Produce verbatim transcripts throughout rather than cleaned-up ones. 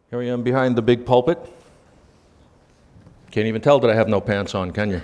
Here I am behind the big pulpit. Can't even tell that I have no pants on, can you?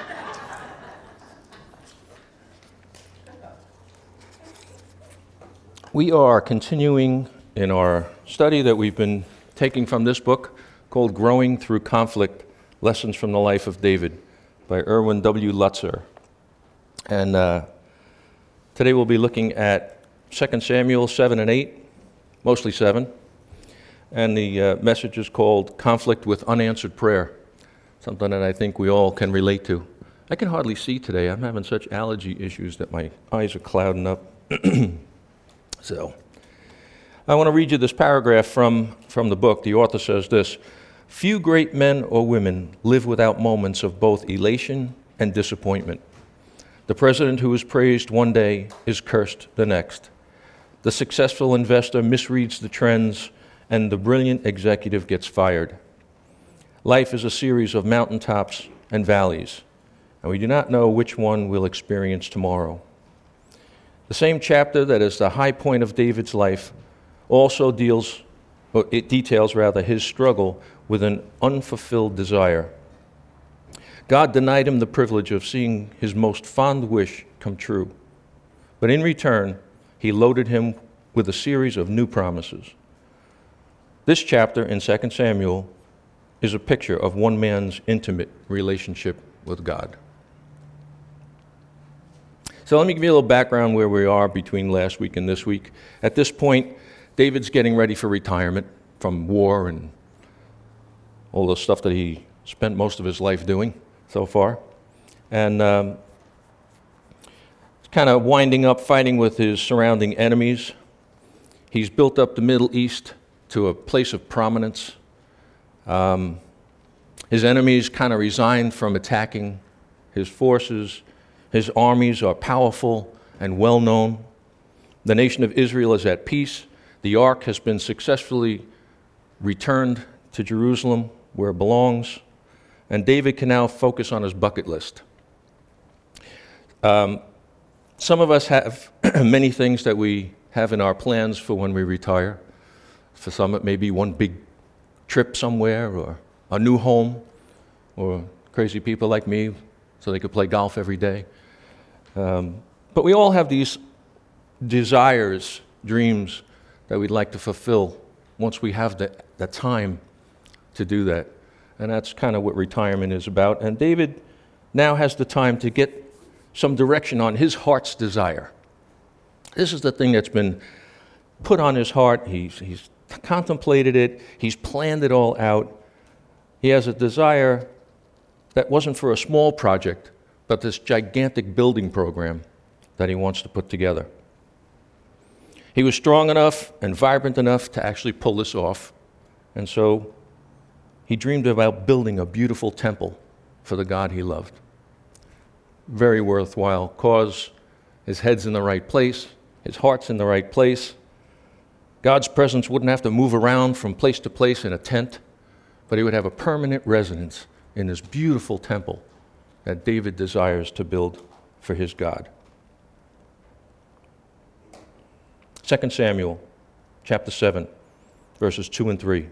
We are continuing in our study that we've been taking from this book called Growing Through Conflict, Lessons from the Life of David by Erwin W. Lutzer. And uh, today we'll be looking at Second Samuel seven and eight, mostly seven. And the uh, message is called Conflict with Unanswered Prayer, something that I think we all can relate to. I can hardly see today. I'm having such allergy issues that my eyes are clouding up. So, I want to read you this paragraph from, from the book. The author says this: "Few great men or women live without moments of both elation and disappointment. The president who is praised one day is cursed the next. The successful investor misreads the trends, and the brilliant executive gets fired. Life is a series of mountaintops and valleys, and we do not know which one we'll experience tomorrow. The same chapter that is the high point of David's life also deals, or it details rather, his struggle with an unfulfilled desire. God denied him the privilege of seeing his most fond wish come true, but in return, he loaded him with a series of new promises. This chapter in Second Samuel is a picture of one man's intimate relationship with God." So let me give you a little background where we are between last week and this week. At this point, David's getting ready for retirement from war and all the stuff that he spent most of his life doing so far. And um, he's kind of winding up fighting with his surrounding enemies. He's built up the Middle East to a place of prominence. Um, his enemies kind of resigned from attacking his forces. His armies are powerful and well-known. The nation of Israel is at peace. The ark has been successfully returned to Jerusalem, where it belongs. And David can now focus on his bucket list. Um, some of us have many things that we have in our plans for when we retire. For some, it may be one big trip somewhere, or a new home, or crazy people like me, so they could play golf every day. Um, but we all have these desires, dreams that we'd like to fulfill once we have the, the time to do that. And that's kind of what retirement is about. And David now has the time to get some direction on his heart's desire. This is the thing that's been put on his heart. He's, he's contemplated it. He's planned it all out. He has a desire that wasn't for a small project, but this gigantic building program that he wants to put together. He was strong enough and vibrant enough to actually pull this off, and so he dreamed about building a beautiful temple for the God he loved. Very worthwhile cause. His head's in the right place, his heart's in the right place. God's presence wouldn't have to move around from place to place in a tent, but he would have a permanent residence in this beautiful temple that David desires to build for his God. Second Samuel chapter seven, verses two and three.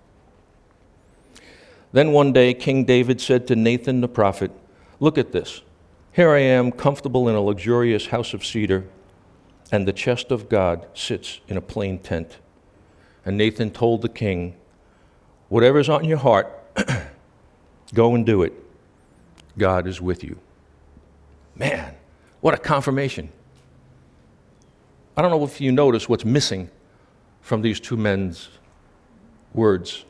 "Then one day King David said to Nathan the prophet, 'Look at this. Here I am, comfortable in a luxurious house of cedar, and the chest of God sits in a plain tent.' And Nathan told the king, 'Whatever's on your heart, go and do it. God is with you.'" Man, what a confirmation. I don't know if you notice what's missing from these two men's words.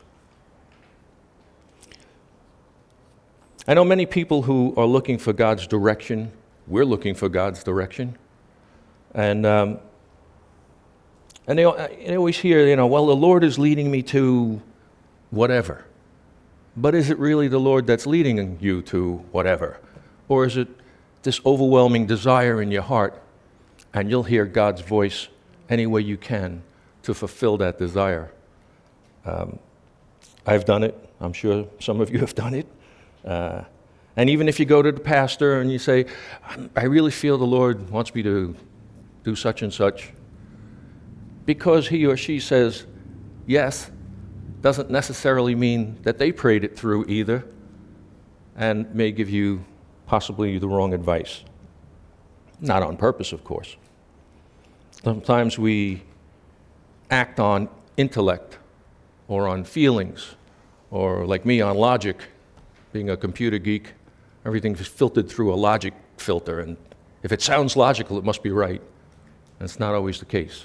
I know many people who are looking for God's direction. We're looking for God's direction. And um, and they, they always hear, you know, well, the Lord is leading me to whatever. But is it really the Lord that's leading you to whatever? Or is it this overwhelming desire in your heart, and you'll hear God's voice any way you can to fulfill that desire? Um, I've done it. I'm sure some of you have done it. Uh, and even if you go to the pastor and you say, I really feel the Lord wants me to do such and such, because he or she says yes, doesn't necessarily mean that they prayed it through either, and may give you possibly the wrong advice. Not on purpose, of course. Sometimes we act on intellect or on feelings, or like me, on logic. Being a computer geek, everything's filtered through a logic filter, and if it sounds logical, it must be right. And it's not always the case.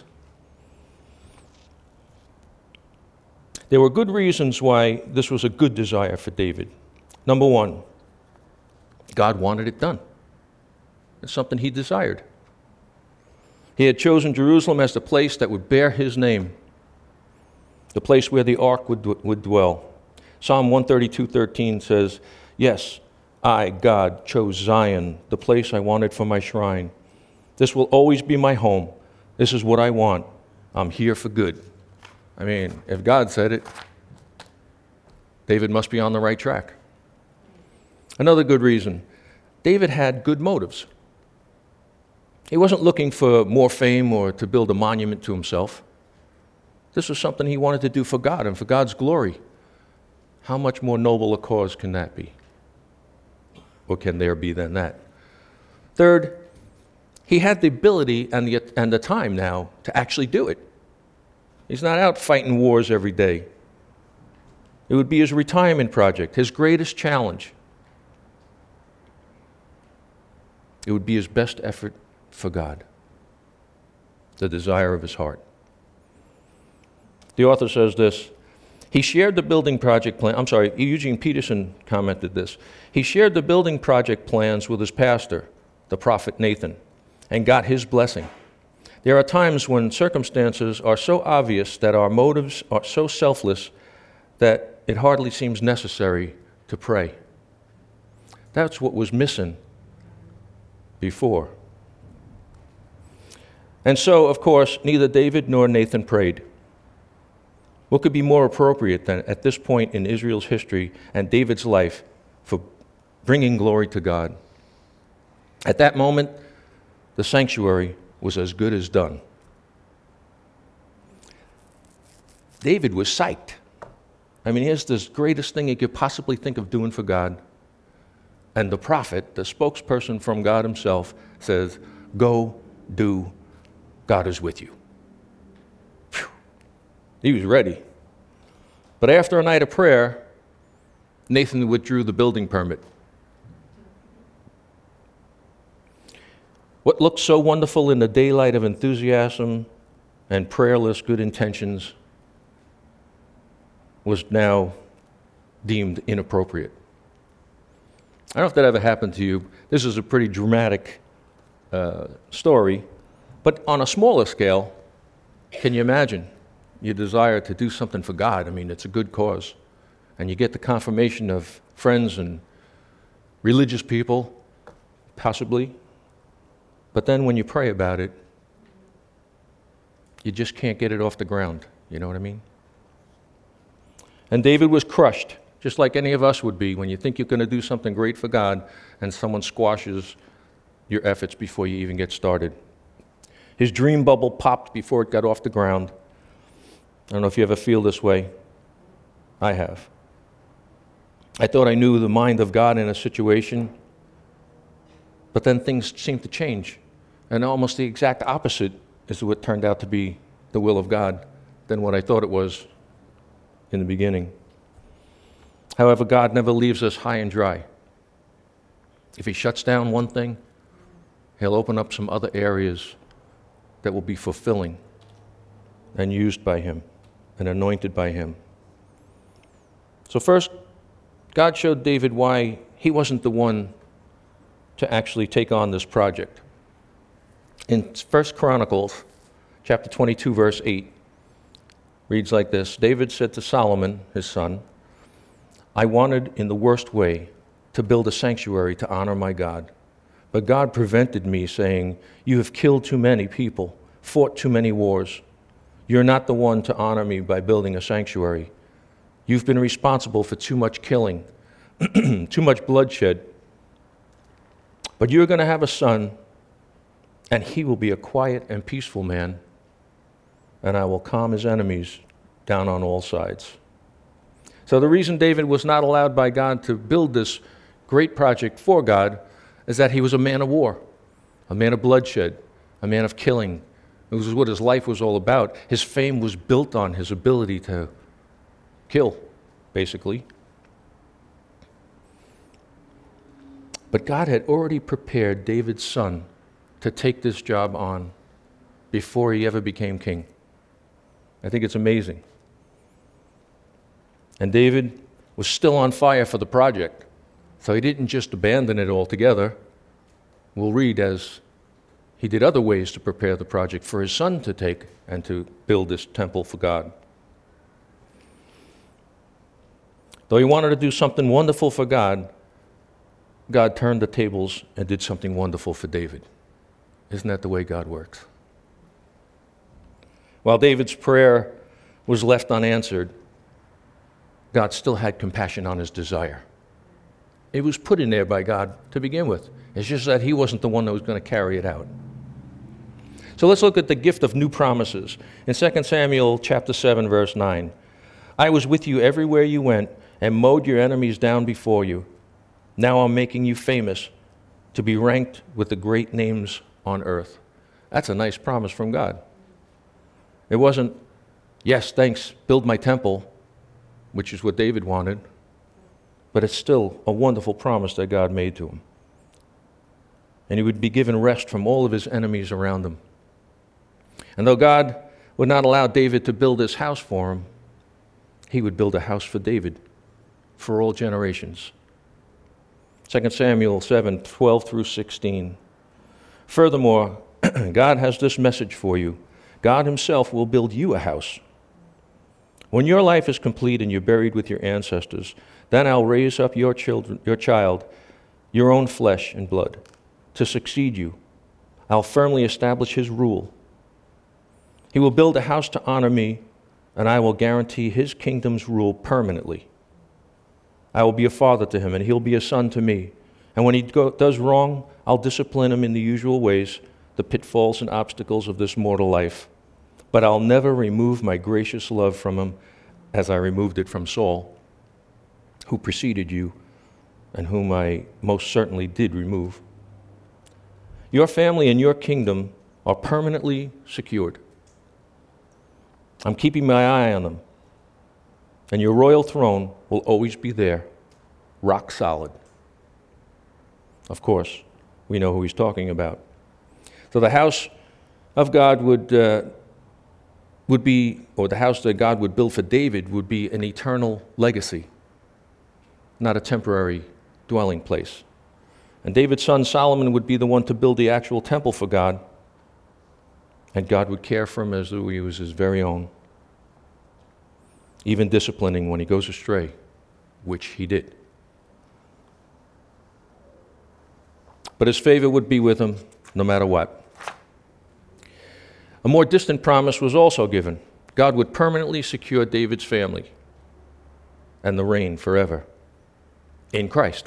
There were good reasons why this was a good desire for David. Number one, God wanted it done. It's something he desired. He had chosen Jerusalem as the place that would bear his name, the place where the ark would, would dwell. Psalm one thirty-two thirteen says, "Yes, I, God, chose Zion, the place I wanted for my shrine. This will always be my home. This is what I want. I'm here for good." I mean, if God said it, David must be on the right track. Another good reason, David had good motives. He wasn't looking for more fame or to build a monument to himself. This was something he wanted to do for God and for God's glory. How much more noble a cause can that be? Or can there be than that? Third, he had the ability and the, and the time now to actually do it. He's not out fighting wars every day. It would be his retirement project, his greatest challenge. It would be his best effort for God, the desire of his heart. The author says this, he shared the building project plan, I'm sorry, Eugene Peterson commented this. He shared the building project plans with his pastor, the prophet Nathan, and got his blessing. There are times when circumstances are so obvious that our motives are so selfless that it hardly seems necessary to pray. That's what was missing before. And so, of course, neither David nor Nathan prayed. What could be more appropriate than at this point in Israel's history and David's life for bringing glory to God? At that moment, the sanctuary was as good as done. David was psyched. I mean, here's this greatest thing he could possibly think of doing for God. And the prophet, the spokesperson from God himself, says, "Go do. God is with you." Whew. He was ready. But after a night of prayer, Nathan withdrew the building permit. What looked so wonderful in the daylight of enthusiasm and prayerless good intentions was now deemed inappropriate. I don't know if that ever happened to you. This is a pretty dramatic uh, story, but on a smaller scale, can you imagine your desire to do something for God? I mean, it's a good cause. And you get the confirmation of friends and religious people, possibly. But then when you pray about it, you just can't get it off the ground. You know what I mean? And David was crushed, just like any of us would be when you think you're going to do something great for God and someone squashes your efforts before you even get started. His dream bubble popped before it got off the ground. I don't know if you ever feel this way. I have. I thought I knew the mind of God in a situation, but then things seemed to change. And almost the exact opposite is what turned out to be the will of God than what I thought it was in the beginning. However, God never leaves us high and dry. If he shuts down one thing, he'll open up some other areas that will be fulfilling and used by him and anointed by him. So first, God showed David why he wasn't the one to actually take on this project. In First Chronicles, chapter twenty-two, verse eight, reads like this. David said to Solomon, his son, "I wanted in the worst way to build a sanctuary to honor my God. But God prevented me, saying, 'You have killed too many people, fought too many wars. You're not the one to honor me by building a sanctuary. You've been responsible for too much killing, too much bloodshed. But you're going to have a son, and he will be a quiet and peaceful man, and I will calm his enemies down on all sides.'" So the reason David was not allowed by God to build this great project for God is that he was a man of war, a man of bloodshed, a man of killing. It was what his life was all about. His fame was built on his ability to kill, basically. But God had already prepared David's son to take this job on before he ever became king. I think it's amazing. And David was still on fire for the project, so he didn't just abandon it altogether. We'll read as he did other ways to prepare the project for his son to take and to build this temple for God. Though he wanted to do something wonderful for God, God turned the tables and did something wonderful for David. Isn't that the way God works? While David's prayer was left unanswered, God still had compassion on his desire. It was put in there by God to begin with. It's just that he wasn't the one that was going to carry it out. So let's look at the gift of new promises. In Second Samuel chapter seven, verse nine, I was with you everywhere you went and mowed your enemies down before you. Now I'm making you famous to be ranked with the great names on earth. That's a nice promise from God. It wasn't, yes, thanks, build my temple, which is what David wanted, but it's still a wonderful promise that God made to him. And he would be given rest from all of his enemies around him. And though God would not allow David to build his house for him, he would build a house for David for all generations. Second Samuel seven, twelve through sixteen. Furthermore, God has this message for you. God himself will build you a house. When your life is complete and you're buried with your ancestors, then I'll raise up your children, your child, your own flesh and blood, to succeed you. I'll firmly establish his rule. He will build a house to honor me, and I will guarantee his kingdom's rule permanently. I will be a father to him, and he'll be a son to me. And when he go, does wrong, I'll discipline him in the usual ways, the pitfalls and obstacles of this mortal life. But I'll never remove my gracious love from him as I removed it from Saul, who preceded you and whom I most certainly did remove. Your family and your kingdom are permanently secured. I'm keeping my eye on them, and your royal throne will always be there, rock solid. Of course, we know who he's talking about. So the house of God would uh, would be, or the house that God would build for David would be an eternal legacy, not a temporary dwelling place. And David's son Solomon would be the one to build the actual temple for God, and God would care for him as though he was his very own, even disciplining when he goes astray, which he did. But his favor would be with him no matter what. A more distant promise was also given. God would permanently secure David's family and the reign forever in Christ,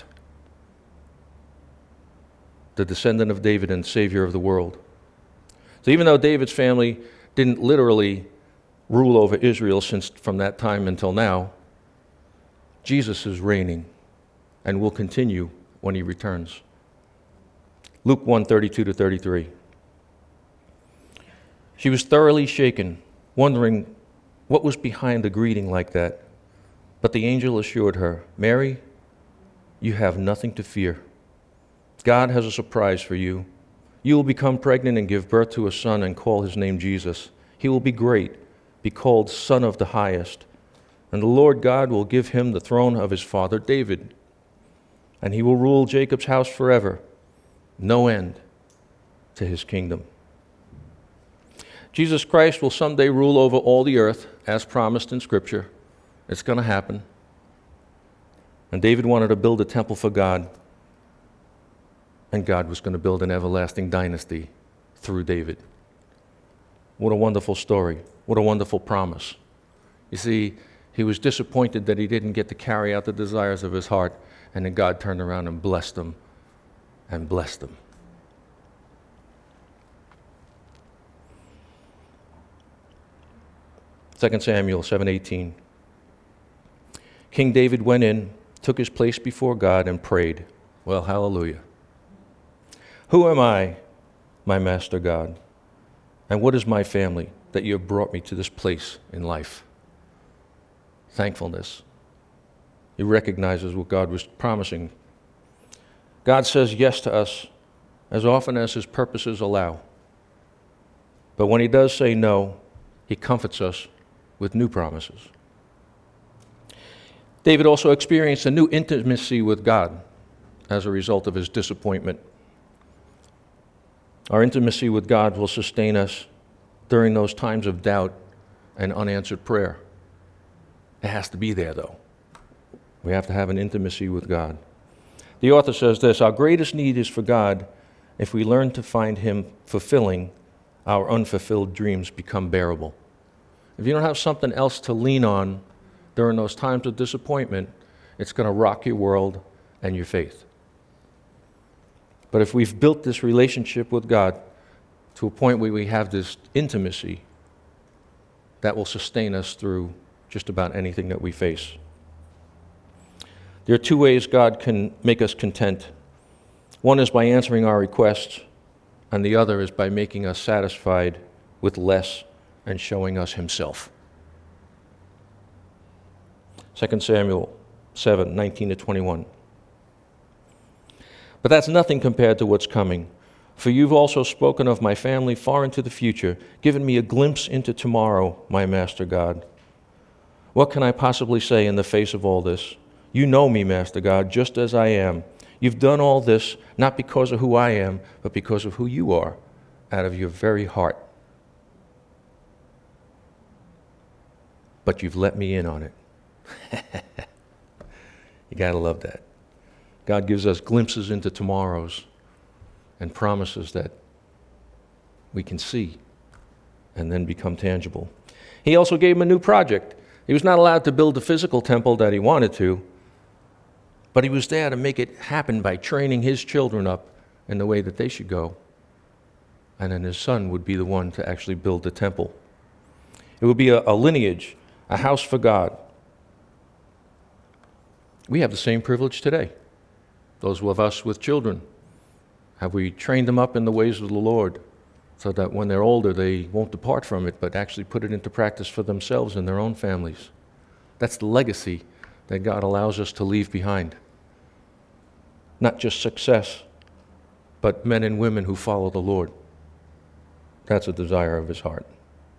the descendant of David and Savior of the world. So even though David's family didn't literally rule over Israel since from that time until now, Jesus is reigning and will continue when he returns. Luke one, thirty-two to thirty-three. She was thoroughly shaken, wondering what was behind a greeting like that. But the angel assured her, Mary, you have nothing to fear. God has a surprise for you. You will become pregnant and give birth to a son and call his name Jesus. He will be great, be called Son of the Highest. And the Lord God will give him the throne of his father David. And he will rule Jacob's house forever. No end to his kingdom. Jesus Christ will someday rule over all the earth, as promised in Scripture. It's going to happen. And David wanted to build a temple for God, and God was going to build an everlasting dynasty through David. What a wonderful story. What a wonderful promise. You see, he was disappointed that he didn't get to carry out the desires of his heart, and then God turned around and blessed him and blessed him. Second Samuel seven eighteen. King David went in, took his place before God, and prayed. Well, hallelujah. Who am I, my master God? And what is my family that you have brought me to this place in life? Thankfulness. He recognizes what God was promising. God says yes to us as often as his purposes allow. But when he does say no, he comforts us with new promises. David also experienced a new intimacy with God as a result of his disappointment. Our intimacy with God will sustain us during those times of doubt and unanswered prayer. It has to be there, though. We have to have an intimacy with God. The author says this, our greatest need is for God. If we learn to find him fulfilling, our unfulfilled dreams become bearable. If you don't have something else to lean on during those times of disappointment, it's going to rock your world and your faith. But if we've built this relationship with God to a point where we have this intimacy, that will sustain us through just about anything that we face. There are two ways God can make us content. One is by answering our requests, and the other is by making us satisfied with less and showing us himself. Second Samuel seven, nineteen to twenty-one. But that's nothing compared to what's coming. For you've also spoken of my family far into the future, given me a glimpse into tomorrow, my Master God. What can I possibly say in the face of all this? You know me, Master God, just as I am. You've done all this not because of who I am, but because of who you are, out of your very heart. But you've let me in on it. You gotta love that. God gives us glimpses into tomorrows and promises that we can see and then become tangible. He also gave him a new project. He was not allowed to build the physical temple that he wanted to, but he was there to make it happen by training his children up in the way that they should go. And then his son would be the one to actually build the temple. It would be a, a lineage, a house for God. We have the same privilege today. Those of us with children, have we trained them up in the ways of the Lord so that when they're older they won't depart from it, but actually put it into practice for themselves and their own families? That's the legacy that God allows us to leave behind. Not just success, but men and women who follow the Lord. That's a desire of his heart.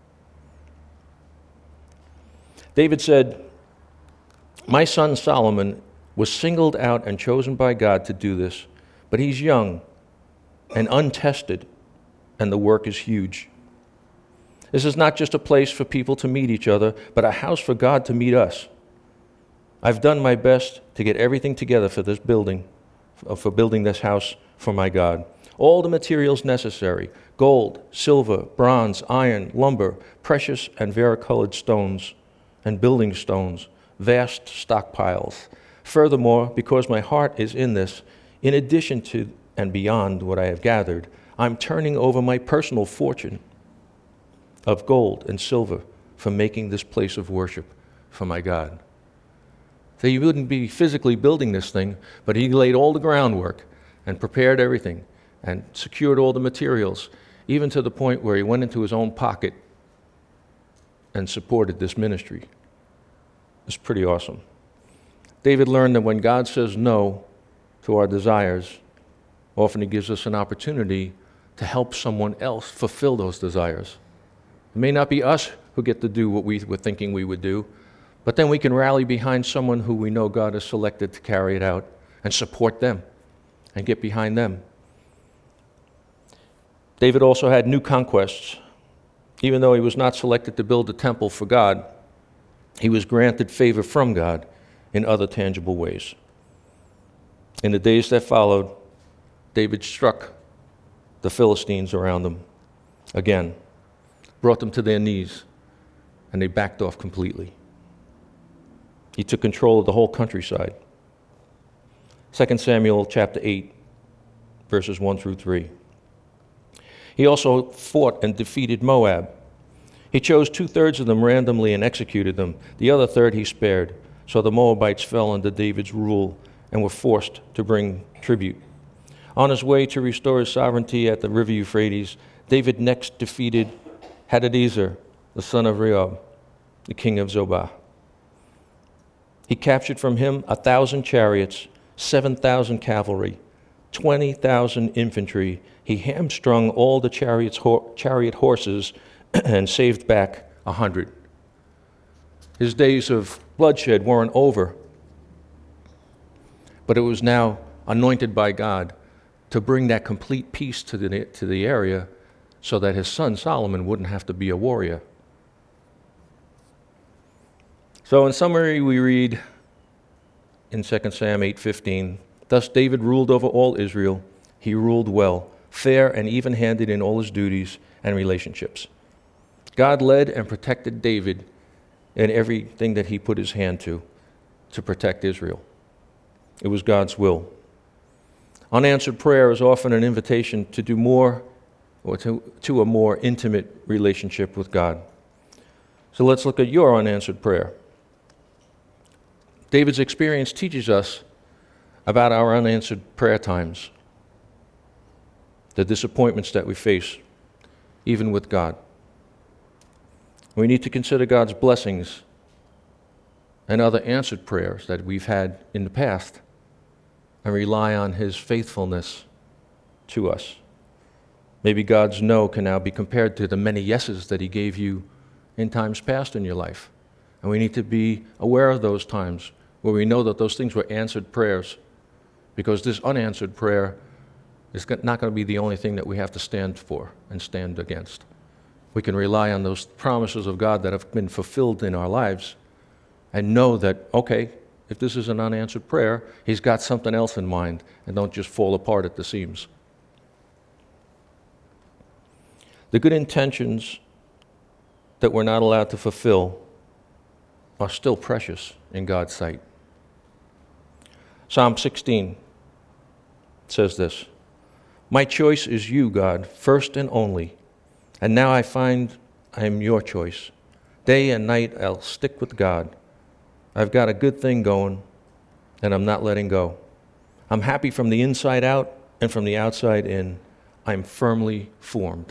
David said, my son Solomon was singled out and chosen by God to do this, but he's young and untested, and the work is huge. This is not just a place for people to meet each other, but a house for God to meet us. I've done my best to get everything together for this building, for building this house for my God. All the materials necessary, gold, silver, bronze, iron, lumber, precious and varicolored stones, and building stones, vast stockpiles. Furthermore, because my heart is in this, in addition to and beyond what I have gathered, I'm turning over my personal fortune of gold and silver for making this place of worship for my God. So he wouldn't be physically building this thing, but he laid all the groundwork and prepared everything and secured all the materials, even to the point where he went into his own pocket and supported this ministry. It's pretty awesome. David learned that when God says no to our desires, often he gives us an opportunity to help someone else fulfill those desires. It may not be us who get to do what we were thinking we would do, but then we can rally behind someone who we know God has selected to carry it out and support them and get behind them. David also had new conquests. Even though he was not selected to build a temple for God, he was granted favor from God in other tangible ways. In the days that followed, David struck the Philistines around them again, brought them to their knees, and they backed off completely. He took control of the whole countryside. Second Samuel chapter eight, verses one through three. He also fought and defeated Moab. He chose two-thirds of them randomly and executed them. The other third he spared. So the Moabites fell under David's rule and were forced to bring tribute. On his way to restore his sovereignty at the river Euphrates, David next defeated Hadadezer, the son of Rehob, the king of Zobah. He captured from him a thousand chariots, seven thousand cavalry, twenty thousand infantry. He hamstrung all the chariots, ho- chariot horses and saved back a hundred. His days of bloodshed weren't over, but it was now anointed by God to bring that complete peace to the, to the area so that his son Solomon wouldn't have to be a warrior. So in summary, we read in Second Samuel eight fifteen, thus David ruled over all Israel. He ruled well, fair and even-handed in all his duties and relationships. God led and protected David in everything that he put his hand to, to protect Israel. It was God's will. Unanswered prayer is often an invitation to do more or to, to a more intimate relationship with God. So let's look at your unanswered prayer. David's experience teaches us about our unanswered prayer times, the disappointments that we face, even with God. We need to consider God's blessings and other answered prayers that we've had in the past and rely on his faithfulness to us. Maybe God's no can now be compared to the many yeses that he gave you in times past in your life. And we need to be aware of those times where we know that those things were answered prayers, because this unanswered prayer is not going to be the only thing that we have to stand for and stand against. We can rely on those promises of God that have been fulfilled in our lives and know that, okay, if this is an unanswered prayer, he's got something else in mind, and don't just fall apart at the seams. The good intentions that we're not allowed to fulfill are still precious in God's sight. Psalm sixteen says this, my choice is you, God, first and only, and now I find I am your choice. Day and night I'll stick with God. I've got a good thing going, and I'm not letting go. I'm happy from the inside out and from the outside in. I'm firmly formed.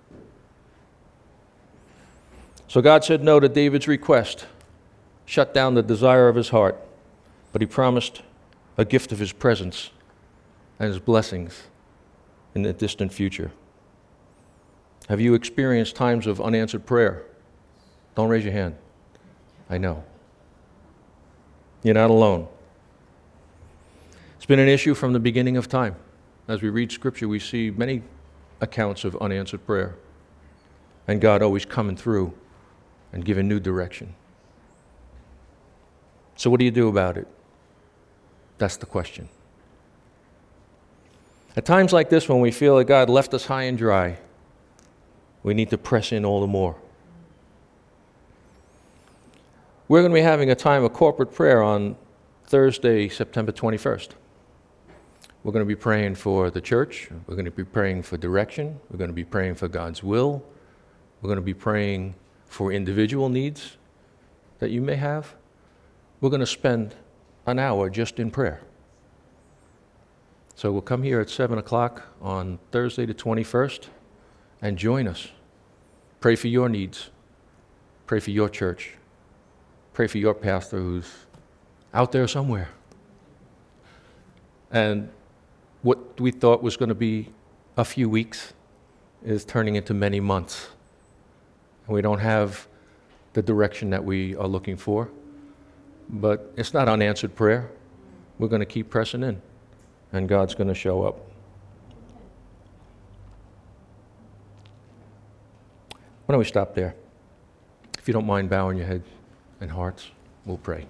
So God said no to David's request, shut down the desire of his heart, but he promised a gift of his presence and his blessings in the distant future. Have you experienced times of unanswered prayer? Don't raise your hand. I know. You're not alone. It's been an issue from the beginning of time. As we read Scripture, we see many accounts of unanswered prayer, and God always coming through and giving new direction. So what do you do about it? That's the question. At times like this, when we feel that God left us high and dry, we need to press in all the more. We're going to be having a time of corporate prayer on Thursday, September twenty-first. We're going to be praying for the church. We're going to be praying for direction. We're going to be praying for God's will. We're going to be praying for individual needs that you may have. We're going to spend an hour just in prayer. So we'll come here at seven o'clock on Thursday the twenty-first and join us. Pray for your needs. Pray for your church. Pray for your pastor who's out there somewhere. And what we thought was going to be a few weeks is turning into many months. And we don't have the direction that we are looking for. But it's not unanswered prayer. We're going to keep pressing in, and God's going to show up. Why don't we stop there? If you don't mind bowing your head and hearts, we'll pray.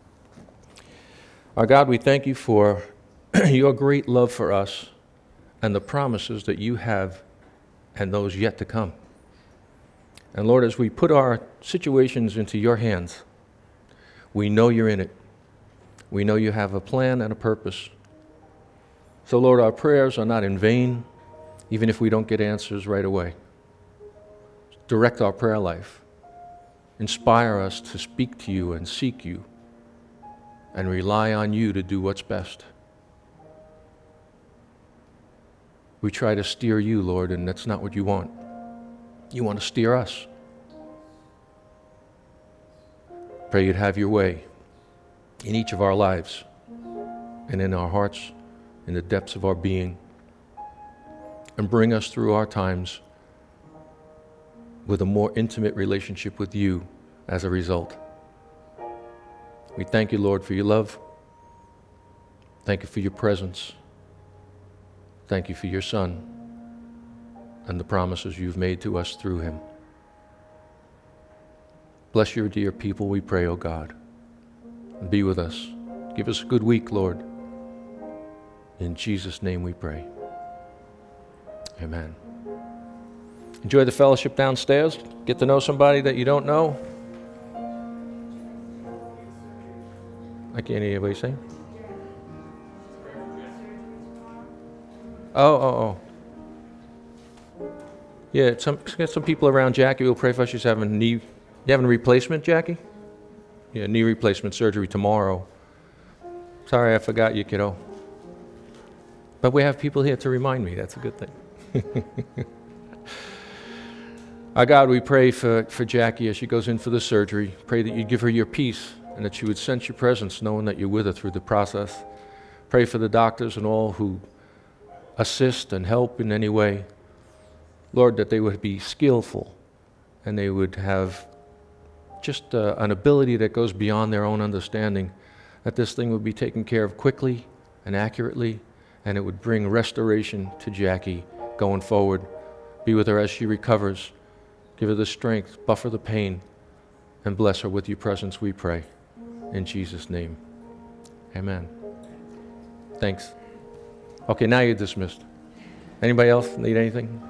Our God, we thank you for your great love for us and the promises that you have and those yet to come. And Lord, as we put our situations into your hands, we know you're in it. We know you have a plan and a purpose. So Lord, our prayers are not in vain, even if we don't get answers right away. Direct our prayer life. Inspire us to speak to you and seek you and rely on you to do what's best. We try to steer you, Lord, and that's not what you want. You want to steer us. Pray you'd have your way in each of our lives and in our hearts, in the depths of our being, and bring us through our times with a more intimate relationship with you as a result. We thank you, Lord, for your love. Thank you for your presence. Thank you for your Son and the promises you've made to us through him. Bless your dear people, we pray, O God, and be with us. Give us a good week, Lord. In Jesus' name we pray. Amen. Enjoy the fellowship downstairs. Get to know somebody that you don't know. I can't hear anybody saying. Oh, oh, oh. Yeah, some get some people around Jackie. We'll pray for her. She's having a knee. You having a replacement, Jackie? Yeah, knee replacement surgery tomorrow. Sorry, I forgot you, kiddo. But we have people here to remind me. That's a good thing. Our God, we pray for, for Jackie as she goes in for the surgery. Pray that you'd give her your peace and that she would sense your presence, knowing that you're with her through the process. Pray for the doctors and all who assist and help in any way. Lord, that they would be skillful and they would have just uh, an ability that goes beyond their own understanding, that this thing would be taken care of quickly and accurately, and it would bring restoration to Jackie going forward. Be with her as she recovers. Give her the strength, buffer the pain, and bless her with your presence, we pray. In Jesus' name, amen. Thanks. Okay, now you're dismissed. Anybody else need anything?